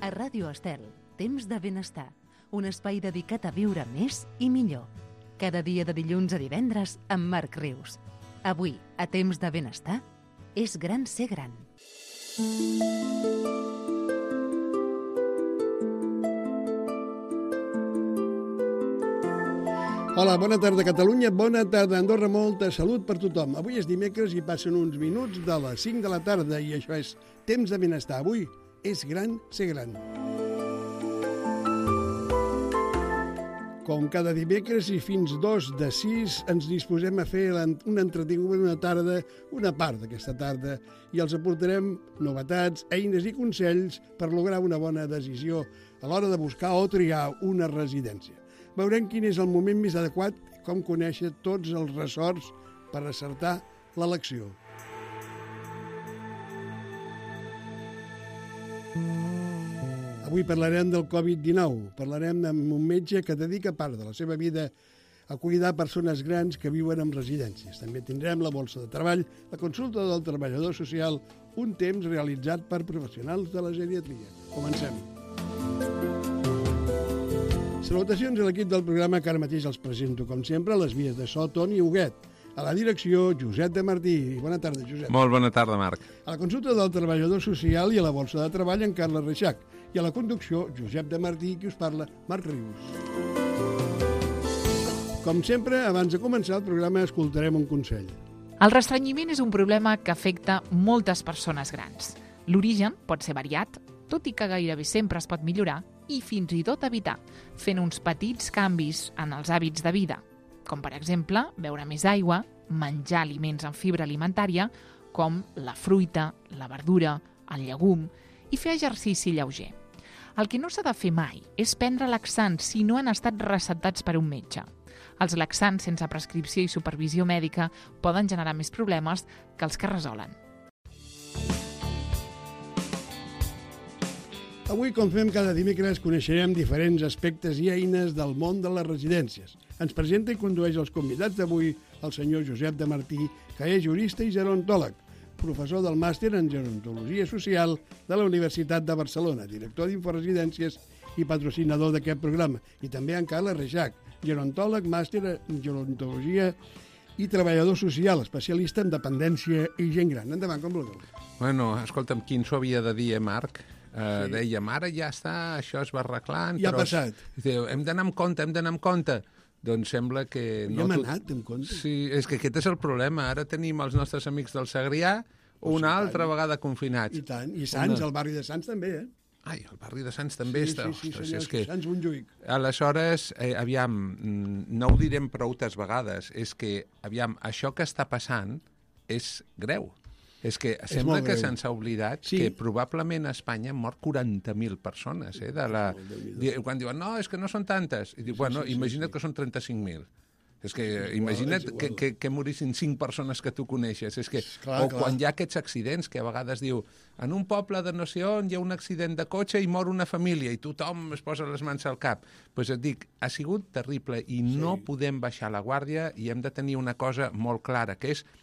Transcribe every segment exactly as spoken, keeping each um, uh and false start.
A Ràdio Estel, temps de benestar, un espai dedicat a viure més i millor. Cada dia de dilluns a divendres amb Marc Rius. Avui, a temps de benestar, és gran ser gran. Hola, bona tarda Catalunya, bona tarda Andorra, molta salut per tothom. Avui és dimecres i passen uns minuts de les cinc de la tarda i això és temps de benestar. Avui és gran ser gran. Com cada dimecres i fins dos de sis ens disposem a fer un entretingut una tarda, una part d'aquesta tarda, i els aportarem novetats, eines i consells per lograr una bona decisió a l'hora de buscar o triar una residència. Veurem quin és el moment més adequat i com conèixer tots els ressorts per acertar l'elecció. Avui parlarem del covid dinou. Parlarem amb un metge que dedica part de la seva vida a cuidar persones grans que viuen en residències. També tindrem la borsa de treball, la consulta del treballador social, un temps realitzat per professionals de la geriatria. Comencem. Salutacions a l'equip del programa que ara mateix els presento, com sempre, a les vies de so, Toni Huguet. A la direcció, Josep de Martí. Bona tarda, Josep. Molt bona tarda, Marc. A la consulta del treballador social i a la borsa de treball, en Carles Reixac. I a la conducció, Josep de Martí, qui us parla, Marc Rius. Com sempre, abans de començar el programa, escoltarem un consell. El restrenyiment és un problema que afecta moltes persones grans. L'origen pot ser variat, tot i que gairebé sempre es pot millorar i fins i tot evitar, fent uns petits canvis en els hàbits de vida, com per exemple beure més aigua, menjar aliments amb fibra alimentària, com la fruita, la verdura, el llegum, i fer exercici lleuger. El que no s'ha de fer mai és prendre laxants si no han estat receptats per un metge. Els laxants sense prescripció i supervisió mèdica poden generar més problemes que els que resolen. Avui, com fem cada dimecres, coneixerem diferents aspectes i eines del món de les residències. Ens presenta i condueix els convidats d'avui el senyor Josep de Martí, que és jurista i gerontòleg, professor del màster en gerontologia social de la Universitat de Barcelona, director d'Inforesidències i patrocinador d'aquest programa, i també en Carles Reixac, gerontòleg, màster en gerontologia i treballador social, especialista en dependència i gent gran. Endavant, com vulgueu. Bueno, escolta'm, quin s'ho havia de dir, eh, Marc? Uh, sí. Dèiem, ara ja està, això es va arreglant, ja però... ha passat. Diu, hem d'anar amb compte, hem d'anar amb compte. Doncs sembla que... Ja no hem tot... anat amb compte. Sí, és que aquest és el problema. Ara tenim els nostres amics del Segrià una sí, altra tant. vegada confinats. I tant, i Sants, una... el barri de Sants també, eh? Ai, el barri de Sants també sí, està. Sí, sí, Ostres, senyors, és que... Sants Montjuïc. Aleshores, eh, aviam, no ho direm proutes vegades, és que, aviam, això que està passant és greu. És que és sembla que se'ns ha oblidat sí. que probablement a Espanya han mort quaranta mil persones. Eh, de la... Quan diuen, no, és que no són tantes. I diu, bueno, sí, sí, imagina't sí, sí. que són trenta-cinc mil. És que igual, imagina't que, que, que morissin cinc persones que tu coneixes. És que, clar, o clar. Quan hi ha aquests accidents que a vegades diu en un poble de no sé on hi ha un accident de cotxe i mor una família i tothom es posa les mans al cap. Doncs pues et dic, ha sigut terrible i sí. no podem baixar la guàrdia i hem de tenir una cosa molt clara, que és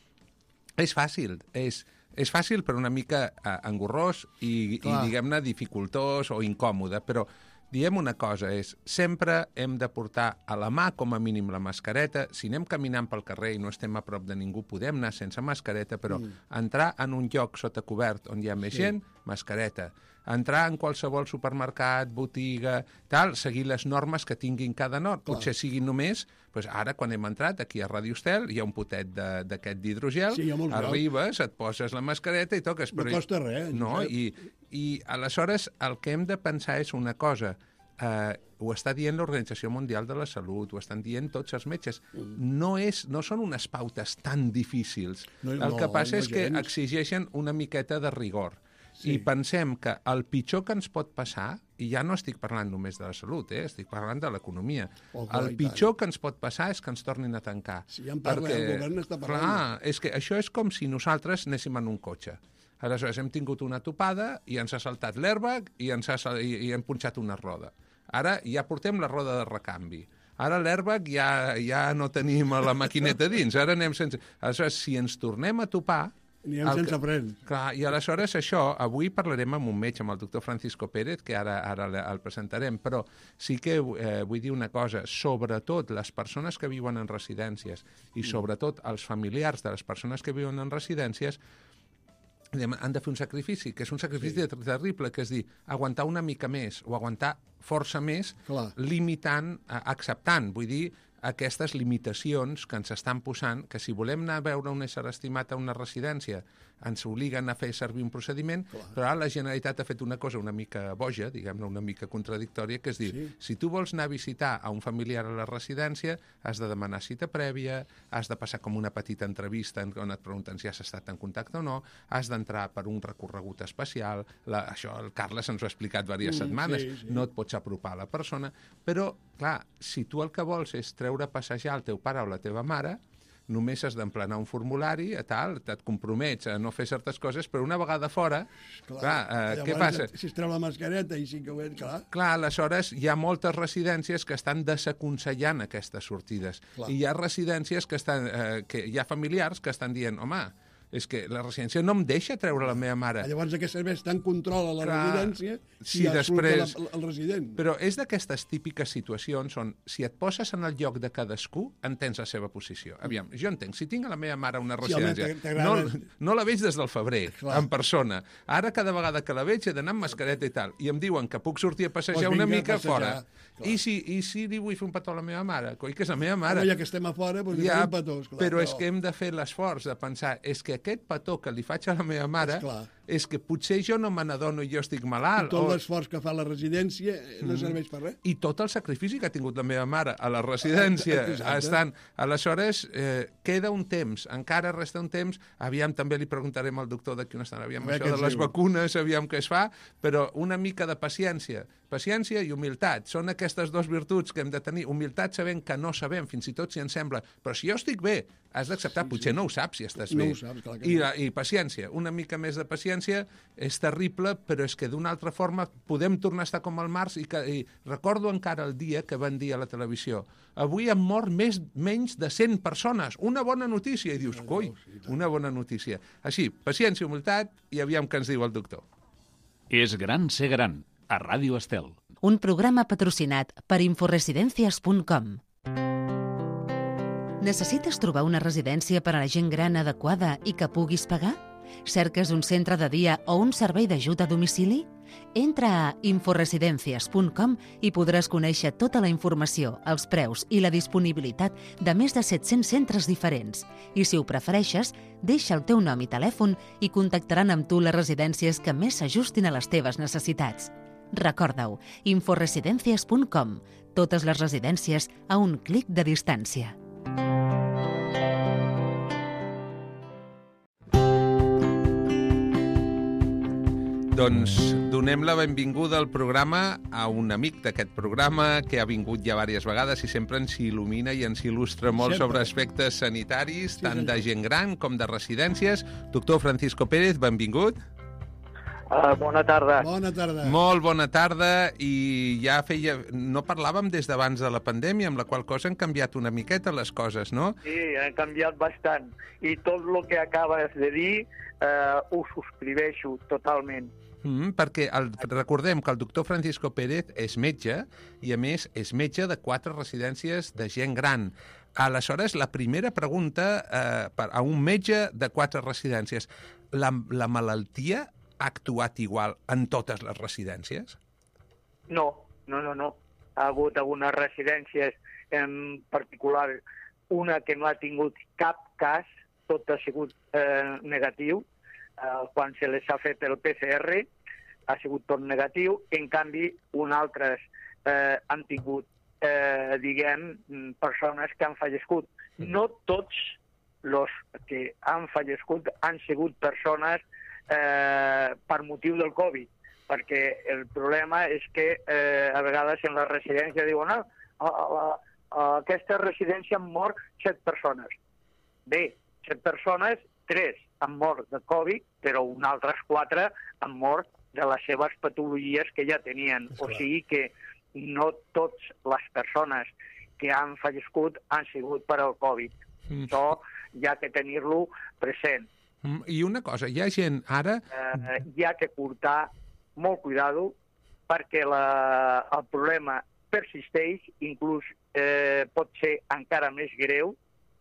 és fàcil, és, és fàcil però una mica eh, engorrós i, i diguem-ne dificultós o incòmode, però diem una cosa, és sempre hem de portar a la mà com a mínim la mascareta. Si anem caminant pel carrer i no estem a prop de ningú, podem anar sense mascareta, però mm. entrar en un lloc sota cobert on hi ha més sí. gent, mascareta. Entrar en qualsevol supermercat, botiga, tal, seguir les normes que tinguin cada nord. Clar. Potser siguin només, doncs ara quan hem entrat aquí a Ràdio Estel hi ha un potet d'aquest d'hidrogel, sí, arribes, et poses la mascareta i toques. No però... costa res. No, i, i aleshores el que hem de pensar és una cosa, eh, ho està dient l'Organització Mundial de la Salut, ho estan dient tots els metges, no, és, no són unes pautes tan difícils. No, el que passa no, és que gens. exigeixen una miqueta de rigor. Sí. I pensem que el pitjor que ens pot passar, i ja no estic parlant només de la salut, eh? Estic parlant de l'economia, oh, el pitjor que ens pot passar és que ens tornin a tancar. Si ja en parla, perquè, el govern està parlant. Clar, és que això és com si nosaltres anéssim en un cotxe. Aleshores hem tingut una topada i ens ha saltat l'airbag i ens ha, i, i hem punxat una roda. Ara ja portem la roda de recanvi. Ara l'airbag ja, ja no tenim la maquineta dins, ara anem sense... Aleshores, si ens tornem a topar, Anirem el sense que, fren. Clar, i aleshores això, avui parlarem amb un metge, amb el doctor Francisco Pérez, que ara, ara el presentarem, però sí que eh, vull dir una cosa, sobretot les persones que viuen en residències i sobretot els familiars de les persones que viuen en residències han de fer un sacrifici, que és un sacrifici sí. terrible, que és dir, aguantar una mica més o aguantar força més, Clar. limitant, acceptant, vull dir, aquestes limitacions que ens estan posant, que si volem anar a veure un ésser estimat a una residència, ens obliguen a fer servir un procediment, Clar. però ara la Generalitat ha fet una cosa una mica boja, diguem-ne, una mica contradictòria, que és dir, sí. si tu vols anar a visitar a un familiar a la residència, has de demanar cita prèvia, has de passar com una petita entrevista on et pregunten si has estat en contacte o no, has d'entrar per un recorregut especial, la, això el Carles ens ho ha explicat diverses mm, setmanes, sí, sí. no et pots apropar a la persona, però, clar, si tu el que vols és treure a passejar el teu pare o la teva mare, només has d'emplenar un formulari, a tal, et compromets a no fer certes coses, però una vegada fora, clar, clar eh, què passa? Si es treu la mascareta i sí que ho és, clar. Clar, aleshores hi ha moltes residències que estan desaconsellant aquestes sortides. Clar. I hi ha residències que estan, eh, que hi ha familiars que estan dient, home, és que la residència no em deixa treure la meva mare. Llavors, aquest servei tant controla la Clar, residència si sí, després... la, el resident. Però és d'aquestes típiques situacions on, si et poses en el lloc de cadascú, entens la seva posició. Aviam, jo entenc, si tinc a la meva mare una residència, sí, no, no la veig des del febrer, Clar. en persona. Ara, cada vegada que la veig, he d'anar amb mascareta i tal. I em diuen que puc sortir a passejar pues una mica a fora. I si, I si li vull fer un petó a la meva mare? Coi, que és la meva mare. Home, ja que estem a fora, doncs ja, un petó. Esclar, però, però és que hem de fer l'esforç de pensar, és que aquest petó que li faig a la meva mare Esclar. és que potser jo no me n'adono i jo estic malalt. I tot o... l'esforç que fa la residència no serveix per res. I tot el sacrifici que ha tingut la meva mare a la residència. Estan... Aleshores, eh, queda un temps, encara resta un temps, aviam, també li preguntarem al doctor d'aquí una estona, aviam, això de les diu. vacunes, aviam què es fa, però una mica de paciència. Paciència i humilitat. Són aquestes dues virtuts que hem de tenir. Humilitat sabent que no sabem, fins i tot si ens sembla. Però si jo estic bé, has d'acceptar. Sí, Potser sí. no ho saps si estàs no bé. Ho saps, clar que I, no. I paciència. Una mica més de paciència és terrible, però és que d'una altra forma podem tornar a estar com al març i, que, i recordo encara el dia que van dir a la televisió avui han mort més, menys de cent persones. Una bona notícia. I dius, coi, una bona notícia. Així, paciència, humilitat i aviam què ens diu el doctor. És gran ser gran. A Ràdio Estel. Un programa patrocinat per inforesidencias punt com. Necessites trobar una residència per a la gent gran adequada i que puguis pagar? Cerques un centre de dia o un servei d'ajut a domicili? Entra a inforesidencias punt com i podràs conèixer tota la informació, els preus i la disponibilitat de més de set-cents centres diferents. I si ho prefereixes, deixa el teu nom i telèfon i contactaran amb tu les residències que més s'ajustin a les teves necessitats. Recorda-ho, inforesidencias punt com. Totes les residències a un clic de distància. Doncs donem la benvinguda al programa a un amic d'aquest programa que ha vingut ja diverses vegades i sempre ens il·lumina i ens il·lustra molt sempre. sobre aspectes sanitaris, sí, tant senyor. de gent gran com de residències. Doctor Francisco Pérez, benvingut. Uh, bona tarda. Bona tarda. Molt bona tarda, i ja feia... No parlàvem des d'abans de la pandèmia, amb la qual cosa han canviat una miqueta les coses, no? Sí, han canviat bastant. I tot el que acabes de dir uh, ho subscriveixo totalment. Mm, perquè el, recordem que el doctor Francisco Pérez és metge, i a més és metge de quatre residències de gent gran. Aleshores, la primera pregunta eh, per a un metge de quatre residències. La, la malaltia ha actuat igual en totes les residències? No, no, no, no. Ha hagut algunes residències, en particular una que no ha tingut cap cas, tot ha sigut eh, negatiu. Eh, quan se les ha fet el P C R ha sigut tot negatiu. En canvi, un altres eh, han tingut, eh, diguem, persones que han fallegut. No tots els que han fallegut han sigut persones Eh, per motiu del Covid, perquè el problema és que eh, a vegades en la residència diuen ah, a, a, a aquesta residència han mort set persones. Bé, set persones, tres han mort de Covid, però un altres quatre han mort de les seves patologies que ja tenien. O sigui que no totes les persones que han fallegut han sigut per al Covid. Mm. Això hi ha que tenir-lo present. I una cosa, hi ha gent ara... Eh, hi ha que portar molt cuidado perquè la, el problema persisteix, inclús eh, pot ser encara més greu,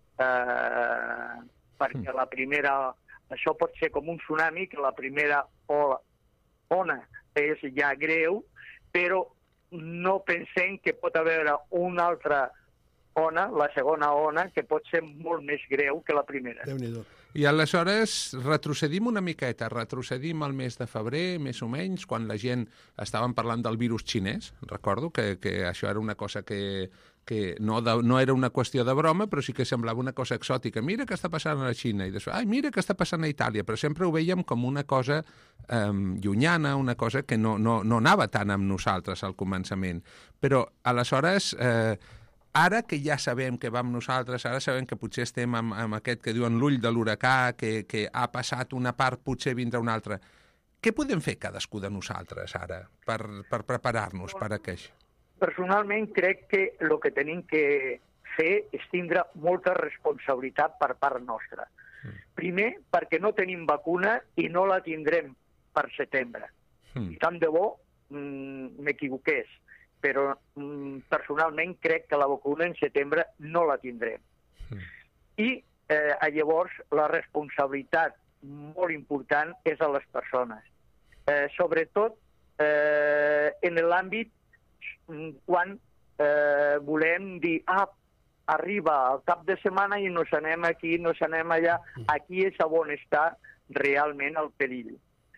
eh, perquè la primera... Això pot ser com un tsunami, que la primera ola, ona és ja greu, però no pensem que pot haver una altra ona, la segona ona, que pot ser molt més greu que la primera. Déu-n'hi-do. I aleshores retrocedim una miqueta, retrocedim al mes de febrer, més o menys, quan la gent estaven parlant del virus xinès. Recordo que, que això era una cosa que, que no, de, no era una qüestió de broma, però sí que semblava una cosa exòtica. Mira què està passant a la Xina, i després, ai, mira què està passant a Itàlia, però sempre ho veiem com una cosa eh, llunyana, una cosa que no, no, no anava tant amb nosaltres al començament. Però aleshores... Eh, Ara que ja sabem que vam nosaltres, ara sabem que potser estem amb, amb aquest que diuen l'ull de l'huracà, que, que ha passat una part, potser vindrà una altra. Què podem fer cadascú de nosaltres ara per, per preparar-nos per a això? Personalment crec que el que tenim que fer és tindre molta responsabilitat per part nostra. Mm. Primer, perquè no tenim vacuna i no la tindrem per setembre. Mm. I tant de bo m'equivoqués. Però mm, personalment crec que la vacuna en setembre no la tindrem. Mm. I eh, llavors la responsabilitat molt important és a les persones. Eh, sobretot eh, en l'àmbit quan eh, volem dir ah, arriba el cap de setmana i nos anem aquí, nos anem allà. Aquí és on està realment el perill.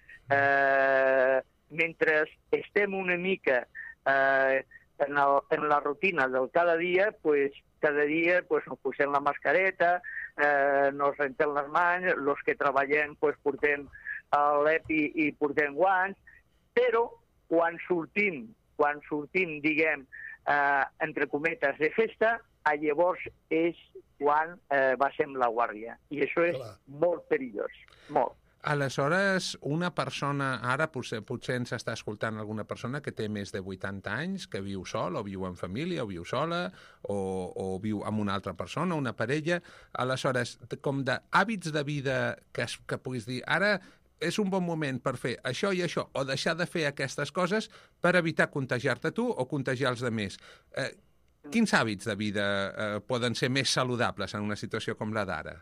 Eh, mentre estem una mica Eh, en, el, en la rutina del cada dia, pues, cada dia pues, nos posem la mascareta, eh, nos rentem les mans, els que treballem pues, portem l'EPI i portem guants, però quan sortim, quan sortim, diguem, eh, entre cometes, de festa, llavors és quan eh, baixem la guàrdia. I això és Clar. molt perillós, molt. Aleshores, una persona, ara potser, potser ens està escoltant alguna persona que té més de vuitanta anys, que viu sol, o viu en família, o viu sola, o, o viu amb una altra persona, una parella. Aleshores, com d'hàbits de vida que, que puguis dir, ara és un bon moment per fer això i això, o deixar de fer aquestes coses per evitar contagiar-te tu o contagiar els altres. Eh, quins hàbits de vida eh, poden ser més saludables en una situació com la d'ara?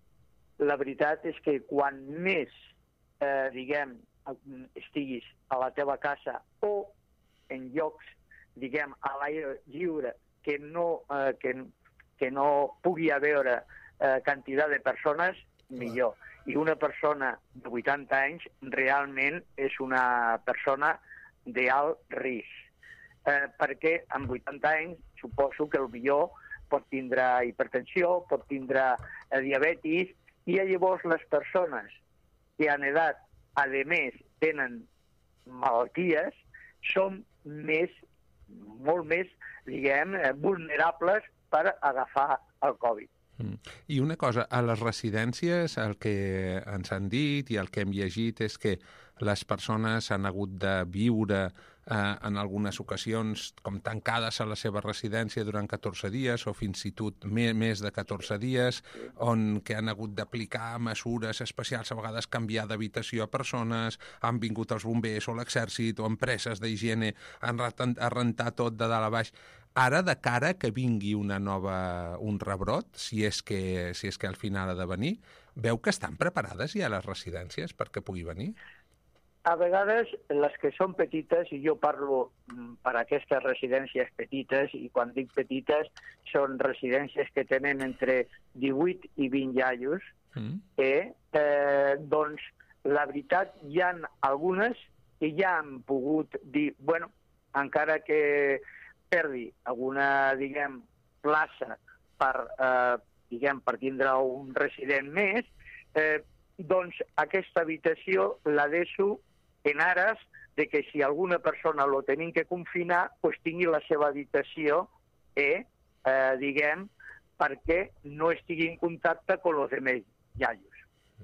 La veritat és que quan més, eh, diguem, estiguis a la teva casa o en llocs, diguem, a l'aire lliure, que no, eh, que, que no pugui haver eh, quantitat de persones, millor. I una persona de vuitanta anys realment és una persona d'alt risc. Eh, perquè amb vuitanta anys suposo que el millor pot tindre hipertensió, pot tindre eh, diabetis, i llavors les persones que han edat, a més, tenen malalties, són més, molt més, diguem, vulnerables per agafar el Covid. Mm. I una cosa, a les residències el que ens han dit i el que hem llegit és que les persones han hagut de viure eh, en algunes ocasions com tancades a la seva residència durant catorze dies o fins i tot més, més de catorze dies, on que han hagut d'aplicar mesures especials, a vegades canviar d'habitació a persones, han vingut els bombers o l'exèrcit o empreses d'higiene, han a rentar tot de dalt a baix. Ara, de cara que vingui una nova, un rebrot, si és que, si és que al final ha de venir, veu que estan preparades ja les residències perquè pugui venir? A vegades, les que són petites, i jo parlo per aquestes residències petites, i quan dic petites, són residències que tenen entre divuit i vint iaios, mm. eh, eh, doncs, la veritat, hi ha algunes que ja han pogut dir, bueno, encara que perdi alguna, diguem, plaça per, eh, diguem, per tindre un resident més, eh, doncs aquesta habitació la deixo en ares de que si alguna persona lo tenim que confinar, pues tingui la seva habitació, eh, eh, diguem, perquè no estigui en contacte amb els altres iaios.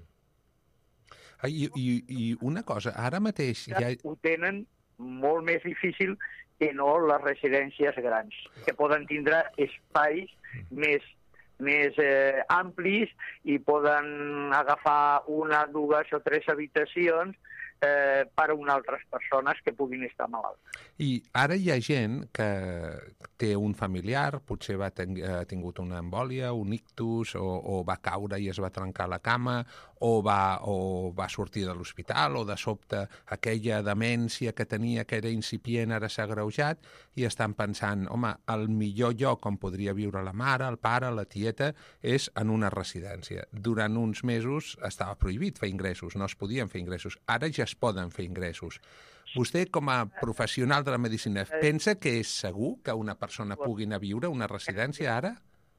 I, i, I una cosa, ara mateix... Ja... Ho tenen molt més difícil que no les residències grans, que poden tindre espais més, més eh, amplis i poden agafar una, dues o tres habitacions eh, per a unes altres persones que puguin estar malaltes. I ara hi ha gent que té un familiar, potser va ten ha tingut una embòlia, un ictus, o, o va caure i es va trencar la cama, o va, o va sortir de l'hospital, o de sobte aquella demència que tenia, que era incipient, ara s'ha agreujat, i estan pensant, home, el millor lloc on podria viure la mare, el pare, la tieta, és en una residència. Durant uns mesos estava prohibit fer ingressos, no es podien fer ingressos. Ara ja es poden fer ingressos. Vostè, com a professional de la medicina, pensa que és segur que una persona pugui anar a viure a una residència ara?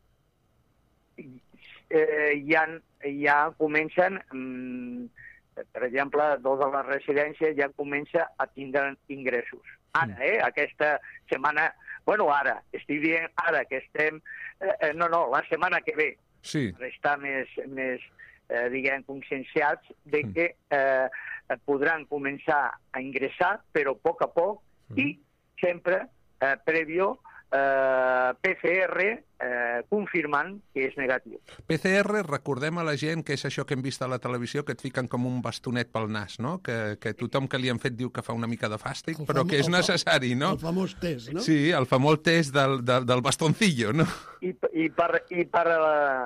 Eh, ja, ja comencen, mm, per exemple, dos de les residències ja comença a tindre ingressos. Ara, eh, aquesta setmana, bueno, ara, estic dient ara que estem, eh, no, no, la setmana que ve, sí. Per estar més, més eh, diguem, conscienciats de que eh, podran començar a ingressar, però a poc a poc, mm. i sempre eh, prèvio eh, P C R eh, confirmant que és negatiu. P C R, recordem a la gent que és això que hem vist a la televisió, que et fiquen com un bastonet pel nas, no? Que, que tothom que li han fet diu que fa una mica de fàstic, el però que és necessari, no? El famós test, no? Sí, el famós test del, del, del bastoncillo, no? I, i per... I per uh...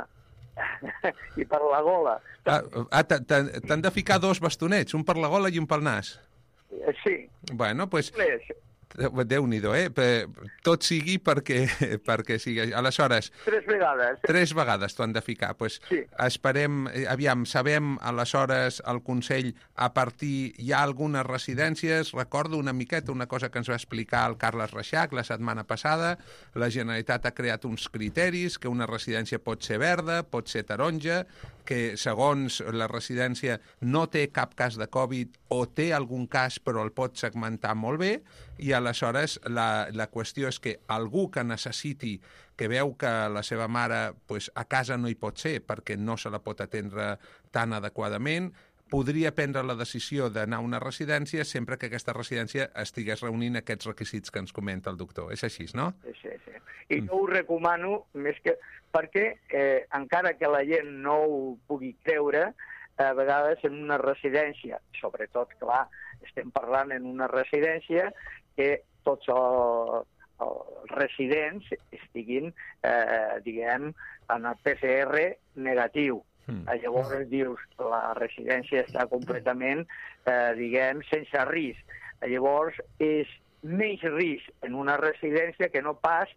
i per la gola. Ah, ah t'han de ficar dos bastonets, un per la gola i un pel nas. Sí. Bueno, doncs... Pues, Déu-n'hi-do, eh? Tot sigui perquè, perquè sigui... Aleshores... Tres vegades. Eh? Tres vegades t'ho han de ficar. Pues sí. Esperem... Aviam, sabem, aleshores, el Consell, a partir... Hi ha algunes residències, recordo una miqueta una cosa que ens va explicar el Carles Reixac la setmana passada, la Generalitat ha creat uns criteris, que una residència pot ser verda, pot ser taronja, que segons la residència no té cap cas de Covid o té algun cas però el pot segmentar molt bé, i aleshores la, la qüestió és que algú que necessiti, que veu que la seva mare pues, a casa no hi pot ser perquè no se la pot atendre tan adequadament, podria prendre la decisió d'anar a una residència sempre que aquesta residència estigués reunint aquests requisits que ens comenta el doctor. És així, no? Sí, sí. I jo ho recomano més que... perquè eh, encara que la gent no ho pugui creure, a vegades en una residència, sobretot, clar, estem parlant en una residència que tots els, els residents estiguin, eh, diguem, en el P C R negatiu. Mm. Llavors dius, la residència està completament, eh, diguem, sense risc. Llavors és menys risc en una residència que no pas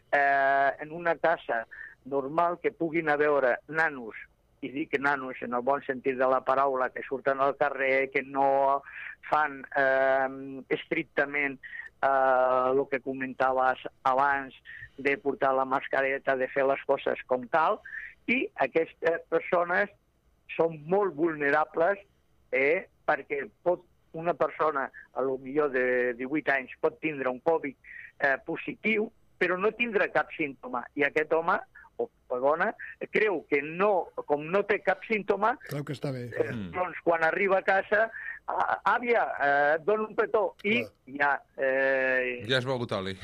eh, en una casa normal que puguin a veure nanos, i dic nanos en el bon sentit de la paraula, que surten al carrer, que no fan eh, estrictament eh, el que comentaves abans de portar la mascareta, de fer les coses com cal, i aquestes persones són molt vulnerables eh, perquè pot una persona, a lo millor de divuit anys, pot tindre un Covid eh, positiu, però no tindrà cap símptoma. I aquest home o dona creu que no, com no té cap símptoma, creu que està bé. Eh, doncs quan arriba a casa, àvia, eh, et dono un petó, i clar. ja... Eh, ja has begut oli.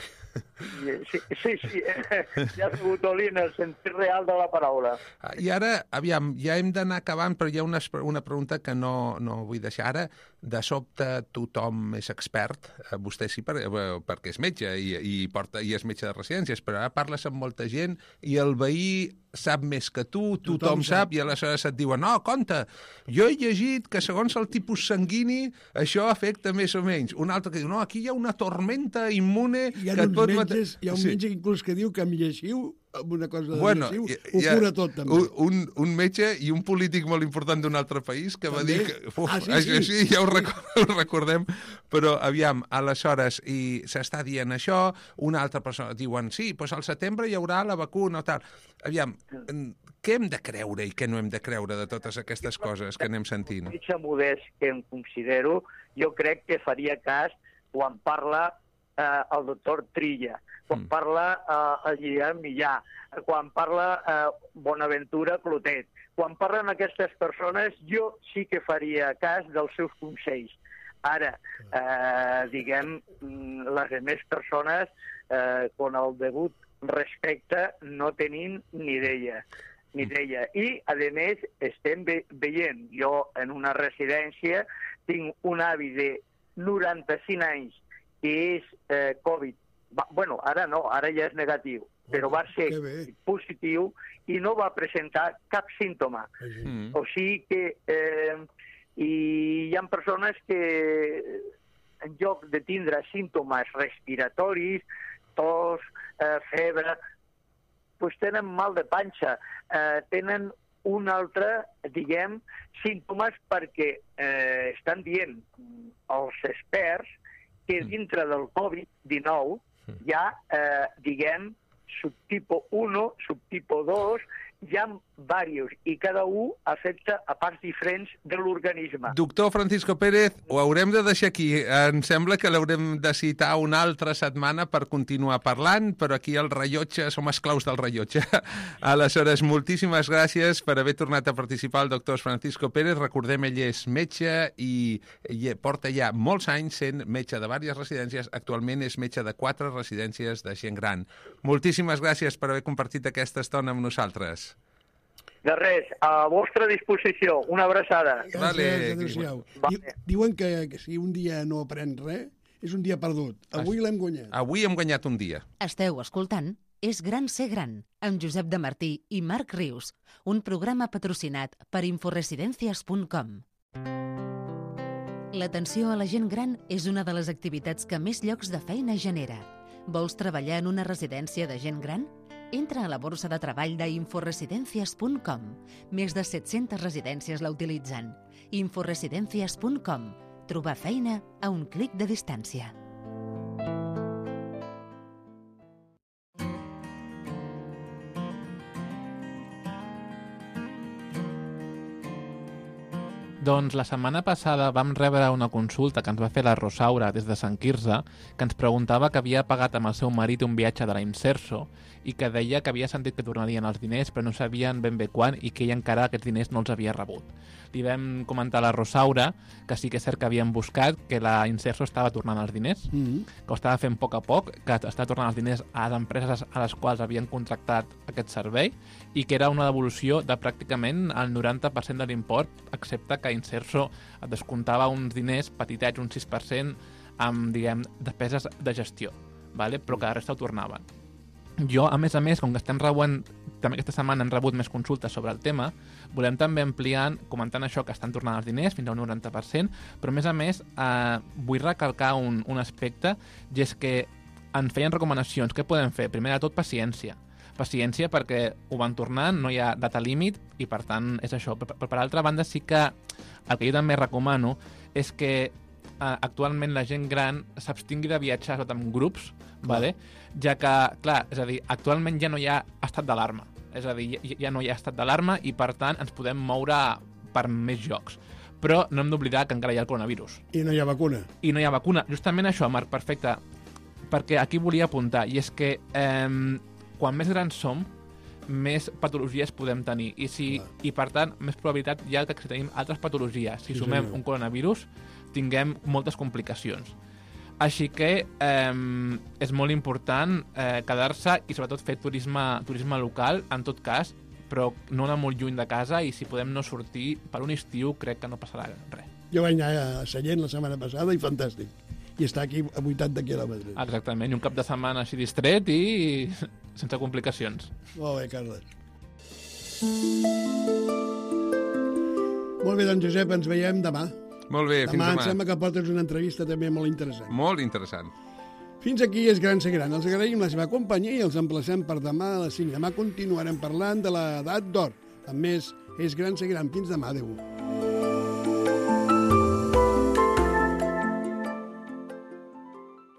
Sí, sí, sí, ja has begut oli en el sentit real de la paraula. I ara, aviam, ja hem d'anar acabant, però hi ha una, una pregunta que no, no vull deixar ara. De sobte tothom és expert, vostè sí per, perquè és metge i, i, porta, i és metge de residències, però ara parles amb molta gent i el veí sap més que tu, tothom, tothom sap, i aleshores et diuen, no, compte, jo he llegit que segons el tipus sanguini això afecta més o menys. Un altre que diu, no, aquí hi ha una tormenta immune hi ha que et pot matar... Hi ha un sí. metge inclús que diu que amb lleixiu, amb una cosa de bueno, lleixiu, ho cura tot també. Un, un metge i un polític molt important d'un altre país que també? va dir que... Uf, ah, sí, això, sí, sí, ja ho, record, ho recordem, però aviam, aleshores, i s'està dient això, una altra persona diuen, sí, doncs al setembre hi haurà la vacuna o tal. Aviam, què hem de creure i què no hem de creure de totes aquestes coses que anem sentint? Mitja modest que em considero, jo crec que faria cas quan parla eh, el doctor Trilla, quan mm. parla eh, el Guillem Millà, quan parla eh, Bonaventura Clotet, quan parlen aquestes persones, jo sí que faria cas dels seus consells. Ara, eh, diguem, les altres persones, eh, con el degut respecte no tenim ni idea. Ni idea. I, a més, estem ve veient, jo en una residència tinc un avi de noranta-cinc anys que és eh, Covid. Va, bueno, ara no, ara ja és negatiu, però va ser positiu i no va presentar cap símptoma. Mm. O sigui que eh, i hi ha persones que en lloc de tindre símptomes respiratoris, tos, eh, febre, pues tenen mal de panxa, eh, tenen un altre, diguem, símptomes perquè eh, estan dient els experts que dintre del Covid dinou hi ha, eh, diguem, subtipo uno, subtipo dos, hi ha diversos i cada un afecta a parts diferents de l'organisme. Doctor Francisco Pérez, ho haurem de deixar aquí. Em sembla que l'haurem de citar una altra setmana per continuar parlant, però aquí el rellotge, som esclaus del rellotge. Aleshores, moltíssimes gràcies per haver tornat a participar el doctor Francisco Pérez. Recordem, ell és metge i porta ja molts anys sent metge de diverses residències. Actualment és metge de quatre residències de gent gran. Moltíssimes gràcies per haver compartit aquesta estona amb nosaltres. De res, a vostra disposició. Una abraçada. Gràcies, vale. Adéu-siau. Vale. Diuen que, que si un dia no aprens res, és un dia perdut. Avui l'hem guanyat. Avui hem guanyat un dia. Esteu escoltant És gran ser gran, amb Josep de Martí i Marc Rius, un programa patrocinat per inforesidencias punt com. L'atenció a la gent gran és una de les activitats que més llocs de feina genera. Vols treballar en una residència de gent gran? Entra a la borsa de treball d'inforesidencias punt com. Més de set-centes residències la utilitzen. inforesidencias punt com. Trobar feina a un clic de distància. Doncs la setmana passada vam rebre una consulta que ens va fer la Rosaura des de Sant Quirze, que ens preguntava que havia pagat amb el seu marit un viatge de la Inserso i que deia que havia sentit que tornarien els diners però no sabien ben bé quan i que ella encara aquests diners no els havia rebut. Li vam comentar a la Rosaura que sí que és cert que havien buscat, que la Inserso estava tornant els diners, mm-hmm. que ho estava fent a poc a poc, que estava tornant els diners a les empreses a les quals havien contractat aquest servei i que era una devolució de pràcticament el noranta per cent de l'import, excepte que Inserso et descomptava uns diners petitets, un sis per cent, amb, diguem, despeses de gestió, vale? Però que la resta ho tornaven. Jo, a més a més, com que estem rebent, també aquesta setmana hem rebut més consultes sobre el tema, volem també ampliar, comentant això, que estan tornant els diners fins a un noranta per cent, però a més a més eh, vull recalcar un, un aspecte, i és que ens feien recomanacions. Què podem fer? Primer de tot, paciència. Paciència perquè ho van tornant, no hi ha data límit i per tant és això. Però per, per altra banda sí que el que jo també recomano és que eh, actualment la gent gran s'abstingui de viatjar tot en grups, vale? Ja que, clar, és a dir, actualment ja no hi ha estat d'alarma, és a dir, ja, ja no hi ha estat d'alarma i per tant ens podem moure per més llocs. Però no hem d'oblidar que encara hi ha el coronavirus. I no hi ha vacuna. I no hi ha vacuna. Justament això, Marc, perfecte, perquè aquí volia apuntar, i és que eh, quan més grans som, més patologies podem tenir. I, si, i per tant, més probabilitat hi ha que si tenim altres patologies. Si sí, sumem senyor. un coronavirus, tinguem moltes complicacions. Així que eh, és molt important eh, quedar-se i sobretot fer turisme, turisme local, en tot cas, però no anar molt lluny de casa i si podem no sortir per un estiu crec que no passarà res. Jo vaig anar a Sallent la setmana passada i fantàstic. I està aquí a vuitanta quilòmetres. Exactament, i un cap de setmana així distret i sense complicacions. Molt bé, Carles. Molt bé, doncs, Josep, ens veiem demà. Molt bé, fins demà. Demà em sembla que portes una entrevista també molt interessant. Molt interessant. Fins aquí és Gran Ser Gran. Els agraïm la seva companyia i els emplacem per demà a les cinc. Demà continuarem parlant de l'edat d'or. Amb més, és Gran Ser Gran. Fins demà. Adéu.